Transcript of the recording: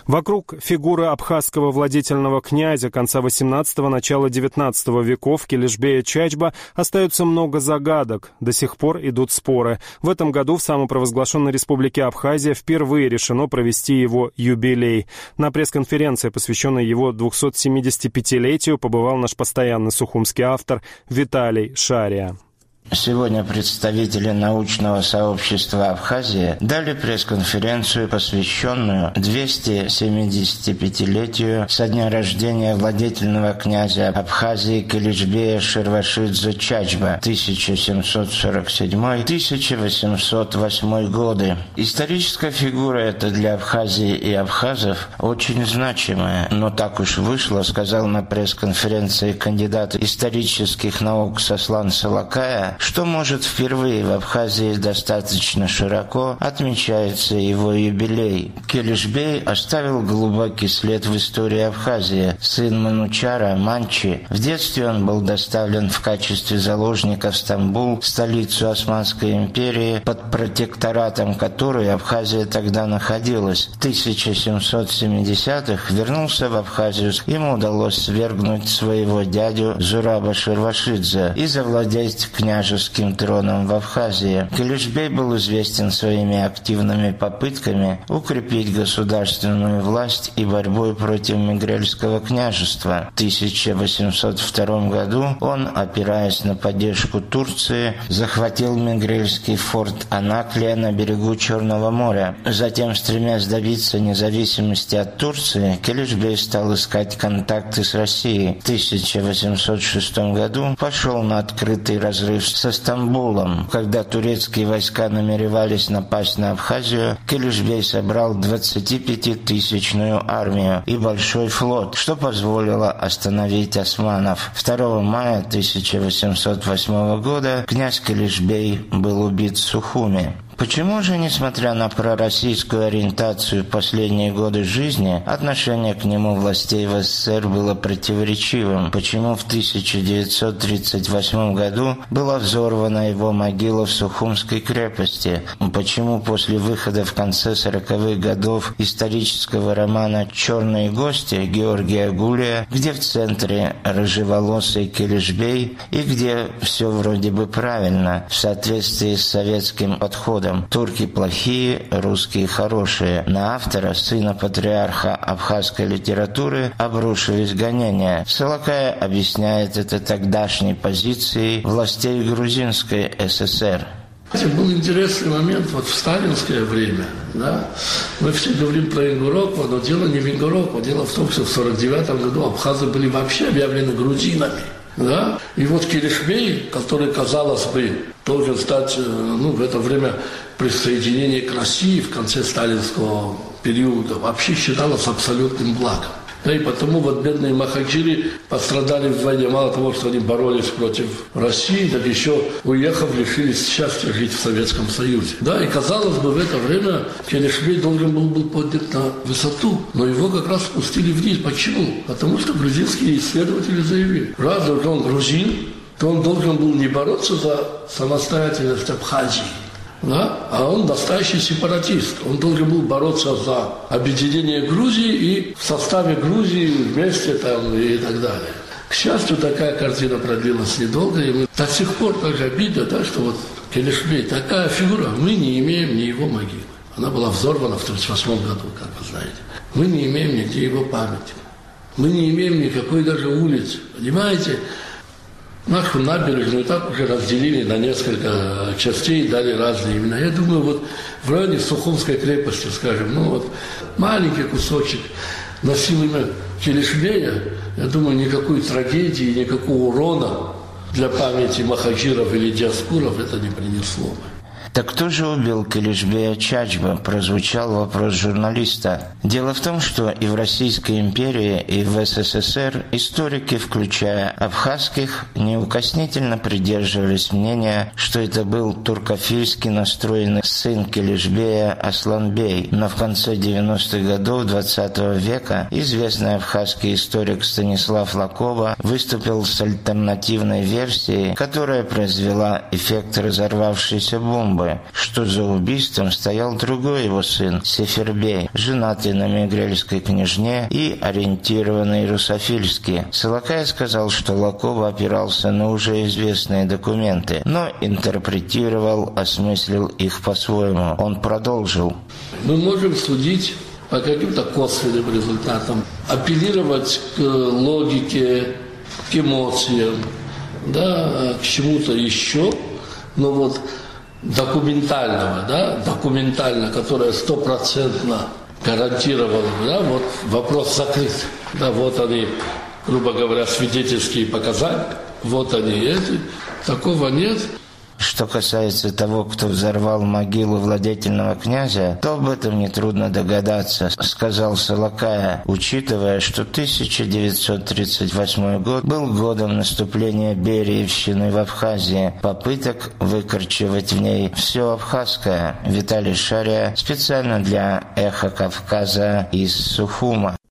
Вокруг фигуры абхазского владетельного князя конца XVIII – начала XIX веков Келешбея Чачба остается много загадок. До сих пор идут споры. В этом году в самопровозглашенной республике Абхазия впервые решено провести его юбилей. На пресс-конференции, посвященной его 275-летию, побывал наш постоянный сухумский автор Виталий Шария. Сегодня представители научного сообщества Абхазии дали пресс-конференцию, посвященную 275-летию со дня рождения владетельного князя Абхазии Келешбея Шервашидзе Чачба 1747-1808 годы. Историческая фигура эта для Абхазии и абхазов очень значимая, но так уж вышло, сказал на пресс-конференции кандидат исторических наук Сослан Салакая, что, может, впервые в Абхазии достаточно широко отмечается его юбилей. Келешбей оставил глубокий след в истории Абхазии. Сын Манучара, Манчи. В детстве он был доставлен в качестве заложника в Стамбул, столицу Османской империи, под протекторатом которой Абхазия тогда находилась. В 1770-х вернулся в Абхазию. Ему удалось свергнуть своего дядю Зураба Шервашидзе и завладеть княжеством троном в Абхазии. Келешбей был известен своими активными попытками укрепить государственную власть и борьбой против Мегрельского княжества. В 1802 году он, опираясь на поддержку Турции, захватил Мегрельский форт Анаклия на берегу Черного моря. Затем, стремясь добиться независимости от Турции, Келешбей стал искать контакты с Россией. В 1806 году пошел на открытый разрыв со Стамбулом. Когда турецкие войска намеревались напасть на Абхазию, Келешбей собрал 25-тысячную армию и большой флот, что позволило остановить османов. 2 мая 1808 года князь Келешбей был убит в Сухуми. Почему же, несмотря на пророссийскую ориентацию в последние годы жизни, отношение к нему властей в СССР было противоречивым? Почему в 1938 году была взорвана его могила в Сухумской крепости? Почему после выхода в конце 40-х годов исторического романа «Черные гости» Георгия Гулия, где в центре рыжеволосый Келешбей и где все вроде бы правильно, в соответствии с советским подходом? Турки плохие, русские хорошие. На автора, сына патриарха абхазской литературы, обрушились гонения. Салакая объясняет это тогдашней позицией властей Грузинской ССР. Был интересный момент вот в сталинское время. Да? Мы все говорим про Ингурокво, но дело не в Ингурокво. Дело в том, что в 1949 году абхазы были вообще объявлены грузинами. Да? И вот Келешбей, который, казалось бы, должен стать в это время присоединение к России в конце сталинского периода, вообще считалось абсолютным благом. Да и потому вот бедные махаджиры пострадали в войне. Мало того, что они боролись против России, так еще, уехав, лишились счастья жить в Советском Союзе. Да, и казалось бы, в это время Келешбей должен был поднят на высоту, но его как раз спустили вниз. Почему? Потому что грузинские исследователи заявили, раз уж он грузин, то он должен был не бороться за самостоятельность Абхазии, да? А он настоящий сепаратист. Он должен был бороться за объединение Грузии и в составе Грузии вместе там и так далее. К счастью, такая картина продлилась недолго, и мы до сих пор так обидно, да, что вот Келешбей, такая фигура, мы не имеем ни его могилы. Она была взорвана в 1938 году, как вы знаете. Мы не имеем нигде его памяти. Мы не имеем никакой даже улицы, понимаете? Нашу набережную так уже разделили на несколько частей, дали разные имена. Я думаю, вот в районе Сухумской крепости, скажем, маленький кусочек носил имя Келешбея. Я думаю, никакой трагедии, никакого урона для памяти махаджиров или диаспоров это не принесло бы. Так кто же убил Келешбея Чачба? Прозвучал вопрос журналиста. Дело в том, что и в Российской империи, и в СССР историки, включая абхазских, неукоснительно придерживались мнения, что это был туркофильски настроенный сын Келешбея Асланбей. Но в конце 90-х годов 20 века известный абхазский историк Станислав Лакова выступил с альтернативной версией, которая произвела эффект разорвавшейся бомбы. бы, что за убийством стоял другой его сын, Сефербей, женатый на мегрельской княжне и ориентированный русофильски. Солокай сказал, что Лакова опирался на уже известные документы, но интерпретировал, осмыслил их по-своему. Он продолжил. Мы можем судить по каким-то косвенным результатам, апеллировать к логике, к эмоциям, да, к чему-то еще, но вот документально, которое 100% гарантировано, да, вот вопрос закрыт. Да, вот они, грубо говоря, свидетельские показания, вот они эти, такого нет. Что касается того, кто взорвал могилу владетельного князя, то об этом нетрудно догадаться, сказал Солокая, учитывая, что 1938 год был годом наступления Бериевщины в Абхазии, попыток выкорчевать в ней все абхазское. Виталий Шария специально для «Эхо Кавказа» из Сухума.